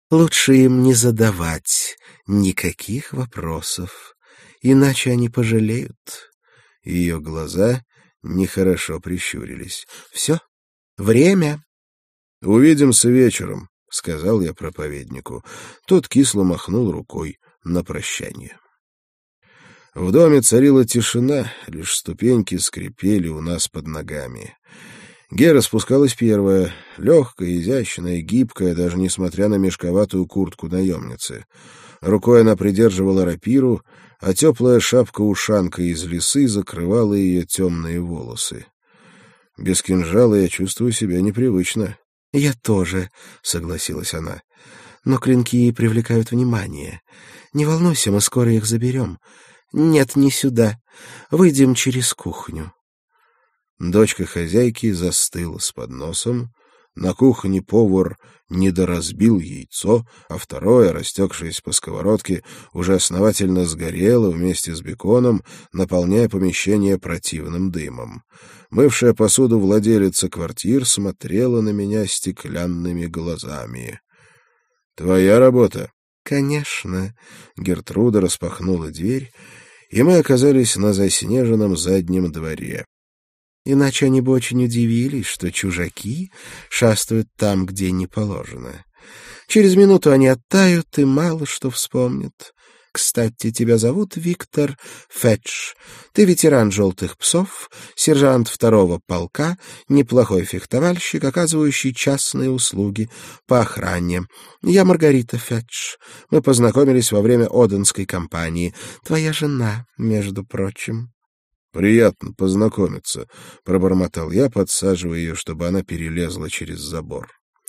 Лучше им не задавать никаких вопросов, иначе они пожалеют. Ее глаза нехорошо прищурились. Все, время. «Увидимся вечером», — сказал я проповеднику. Тот кисло махнул рукой на прощание. В доме царила тишина, лишь ступеньки скрипели у нас под ногами. Гера спускалась первая, легкая, изящная, гибкая, даже несмотря на мешковатую куртку наемницы. Рукой она придерживала рапиру, а теплая шапка-ушанка из лисы закрывала ее темные волосы. Без кинжала я чувствую себя непривычно. — Я тоже, — согласилась она. — Но клинки привлекают внимание. Не волнуйся, мы скоро их заберем. Нет, не сюда. Выйдем через кухню. Дочка хозяйки застыла с подносом. На кухне повар недоразбил яйцо, а второе, растекшееся по сковородке, уже основательно сгорело вместе с беконом, наполняя помещение противным дымом. Мывшая посуду владелица квартир смотрела на меня стеклянными глазами. — Твоя работа? — Конечно. Гертруда распахнула дверь, и мы оказались на заснеженном заднем дворе. Иначе они бы очень удивились, что чужаки шастают там, где не положено. Через минуту они оттают и мало что вспомнят. Кстати, тебя зовут Виктор Фетч. Ты ветеран «Желтых псов», сержант 2-го полка, неплохой фехтовальщик, оказывающий частные услуги по охране. Я Маргарита Фетч. Мы познакомились во время Оденской кампании. Твоя жена, между прочим. — Приятно познакомиться, — пробормотал я, подсаживая ее, чтобы она перелезла через забор.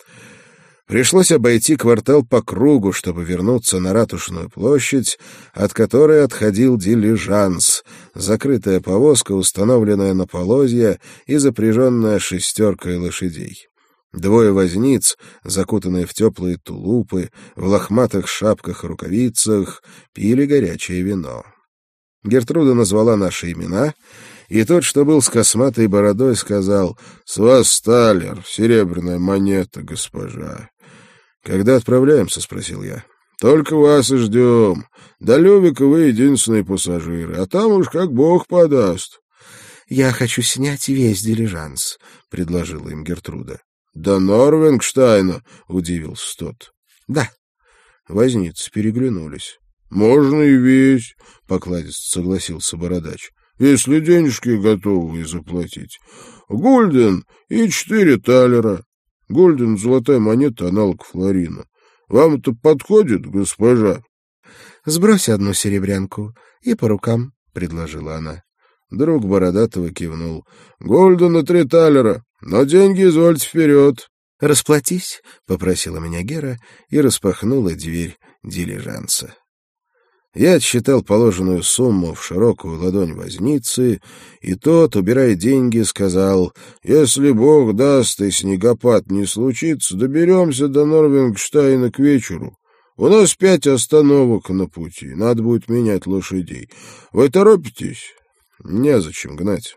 Пришлось обойти квартал по кругу, чтобы вернуться на Ратушную площадь, от которой отходил дилижанс, закрытая повозка, установленная на полозья и запряженная 6 лошадей. 2 возниц, закутанные в теплые тулупы, в лохматых шапках и рукавицах, пили горячее вино. Гертруда назвала наши имена, и тот, что был с косматой бородой, сказал: «С вас талер, серебряная монета, госпожа». «Когда отправляемся?» — спросил я. «Только вас и ждем. До Лёвика вы единственные пассажиры, а там уж как бог подаст». «Я хочу снять весь дилижанс», — предложила им Гертруда. «До Норвингштайна?» — удивился тот. «Да». Возницы переглянулись. «Можно и весь», — покладисто согласился бородач, «если денежки готовы заплатить. Гульден и 4 талера. Гульден — золотая монета, аналог флорина. Вам это подходит, госпожа?» «Сбрось 1 серебрянку и по рукам», — предложила она. Друг бородатого кивнул. «Гульден и 3 талера, но деньги извольте вперед». «Расплатись», — попросила меня Гера и распахнула дверь дилижанса. Я отсчитал положенную сумму в широкую ладонь возницы, и тот, убирая деньги, сказал: «Если Бог даст и снегопад не случится, доберемся до Норвингштайна к вечеру. У нас 5 остановок на пути, надо будет менять лошадей. Вы торопитесь?» «Незачем гнать».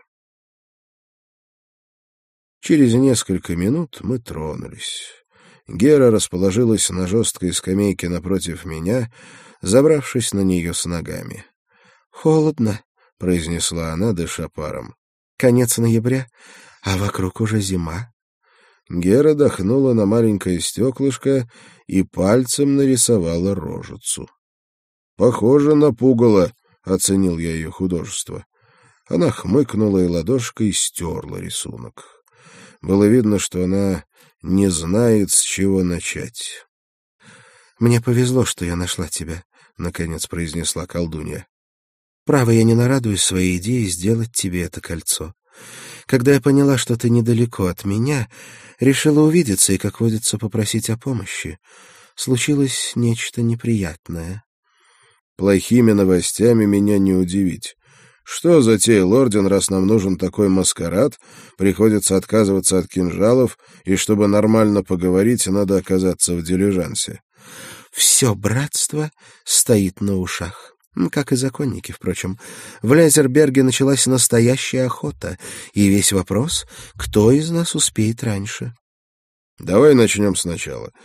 Через несколько минут мы тронулись. Гера расположилась на жесткой скамейке напротив меня, забравшись на нее с ногами. «Холодно», — произнесла она, дыша паром. «Конец ноября, а вокруг уже зима». Гера дохнула на маленькое стеклышко и пальцем нарисовала рожицу. «Похоже на пугало», — оценил я ее художество. Она хмыкнула и ладошкой стерла рисунок. Было видно, что она не знает, с чего начать. «Мне повезло, что я нашла тебя», — наконец произнесла колдунья. «Право, я не нарадуюсь своей идее сделать тебе это кольцо. Когда я поняла, что ты недалеко от меня, решила увидеться и, как водится, попросить о помощи. Случилось нечто неприятное». «Плохими новостями меня не удивить. Что затеял орден, раз нам нужен такой маскарад? Приходится отказываться от кинжалов, и чтобы нормально поговорить, надо оказаться в дилижансе». «Все братство стоит на ушах, как и законники, впрочем. В Лезерберге началась настоящая охота, и весь вопрос, кто из нас успеет раньше». «Давай начнем сначала.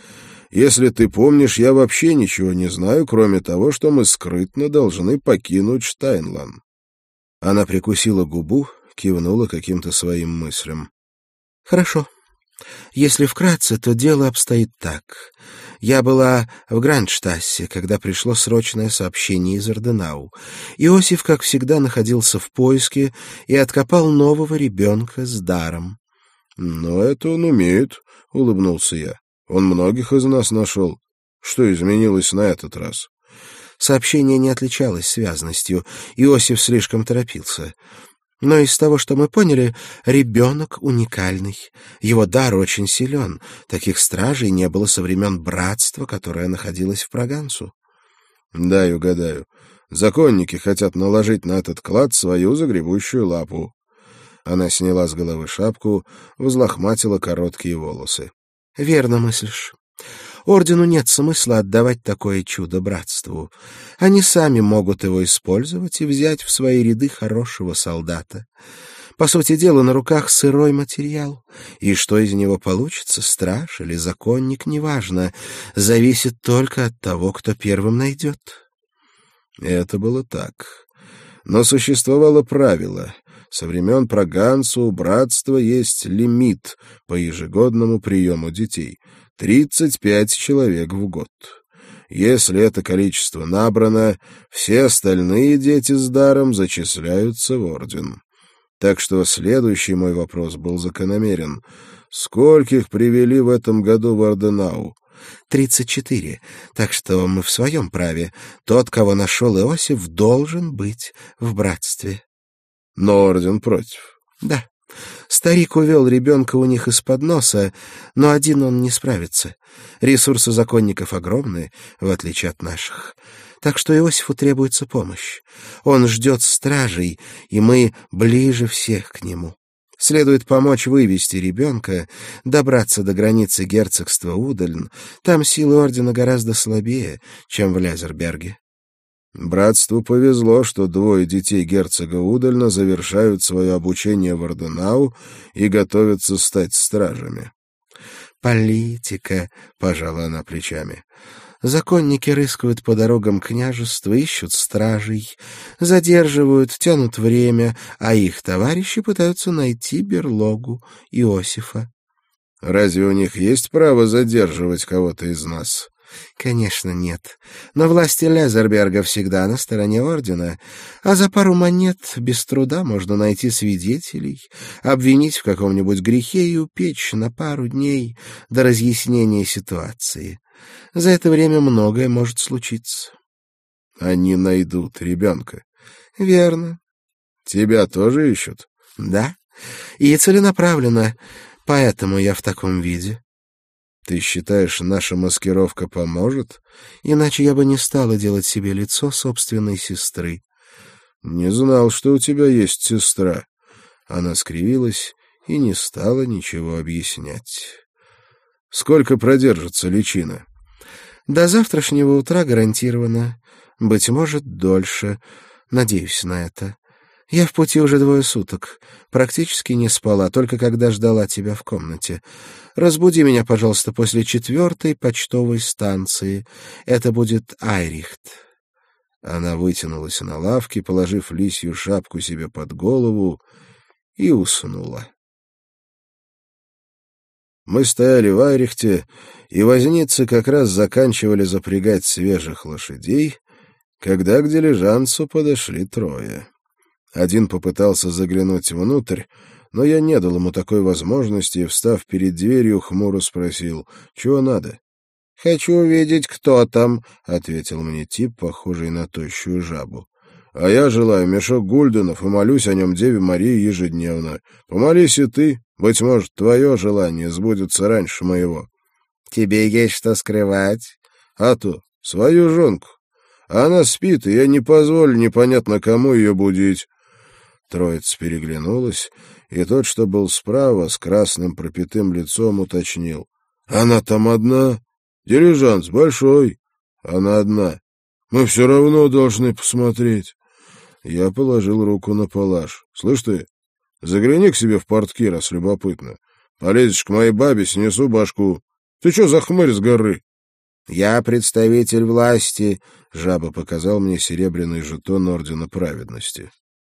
Если ты помнишь, я вообще ничего не знаю, кроме того, что мы скрытно должны покинуть Штайнлан». Она прикусила губу, кивнула каким-то своим мыслям. «Хорошо. Если вкратце, то дело обстоит так. Я была в Грандштассе, когда пришло срочное сообщение из Орденау. Иосиф, как всегда, находился в поиске и откопал нового ребенка с даром». «Но это он умеет», — улыбнулся я. «Он многих из нас нашел. Что изменилось на этот раз?» Сообщение не отличалось связностью. Иосиф слишком торопился. Но из того, что мы поняли, ребенок уникальный. Его дар очень силен. Таких стражей не было со времен братства, которое находилось в Прагансу. «Дай угадаю. Законники хотят наложить на этот клад свою загребущую лапу». Она сняла с головы шапку, взлохматила короткие волосы. «Верно мыслишь. Ордену нет смысла отдавать такое чудо братству. Они сами могут его использовать и взять в свои ряды хорошего солдата. По сути дела, на руках сырой материал, и что из него получится, страж или законник, неважно, зависит только от того, кто первым найдет». Это было так. Но существовало правило. Со времен Прагансу у братства есть лимит по ежегодному приему детей — 35 человек в год. Если это количество набрано, все остальные дети с даром зачисляются в орден. Так что следующий мой вопрос был закономерен. Скольких привели в этом году в Орденау? 34. Так что мы в своем праве. Тот, кого нашел Иосиф, должен быть в братстве. Но орден против. Да. Старик увел ребенка у них из-под носа, но один он не справится. Ресурсы законников огромны, в отличие от наших. Так что Иосифу требуется помощь. Он ждет стражей, и мы ближе всех к нему. Следует помочь вывести ребенка, добраться до границы герцогства Удальн. Там силы ордена гораздо слабее, чем в Лязерберге. Братству повезло, что 2 детей герцога Удальна завершают свое обучение в Орденау и готовятся стать стражами. «Политика», — пожала она плечами. «Законники рыскают по дорогам княжества, ищут стражей, задерживают, тянут время, а их товарищи пытаются найти берлогу Иосифа». «Разве у них есть право задерживать кого-то из нас?» «Конечно, нет. Но власти Лязерберга всегда на стороне ордена, а за пару монет без труда можно найти свидетелей, обвинить в каком-нибудь грехе и упечь на пару дней до разъяснения ситуации. За это время многое может случиться». «Они найдут ребенка». «Верно». «Тебя тоже ищут?» «Да. И целенаправленно. Поэтому я в таком виде». «Ты считаешь, наша маскировка поможет?» «Иначе я бы не стала делать себе лицо собственной сестры». «Не знал, что у тебя есть сестра». Она скривилась и не стала ничего объяснять. «Сколько продержится личина?» «До завтрашнего утра гарантированно. Быть может, дольше. Надеюсь на это. Я в пути уже 2 суток. Практически не спала, только когда ждала тебя в комнате. Разбуди меня, пожалуйста, после 4-й почтовой станции. Это будет Айрихт». Она вытянулась на лавке, положив лисью шапку себе под голову, и уснула. Мы стояли в Айрихте, и возницы как раз заканчивали запрягать свежих лошадей, когда к дилижансу подошли 3. Один попытался заглянуть внутрь, но я не дал ему такой возможности и, встав перед дверью, хмуро спросил: «Чего надо?» «Хочу увидеть, кто там», — ответил мне тип, похожий на тощую жабу. «А я желаю мешок гульденов и молюсь о нем Деве Марии ежедневно. Помолись и ты, быть может, твое желание сбудется раньше моего». «Тебе есть что скрывать?» «А то, свою жонку. Она спит, и я не позволю непонятно кому ее будить». Троица переглянулась, и тот, что был справа, с красным пропитым лицом, уточнил: «Она там одна? Дилижанс большой. Она одна. Мы все равно должны посмотреть». Я положил руку на палаш. «Слышь ты, загляни к себе в портки, раз любопытно. Полезешь к моей бабе, снесу башку. Ты что за хмырь с горы?» Я представитель власти, — Жаба показал мне серебряный жетон Ордена Праведности.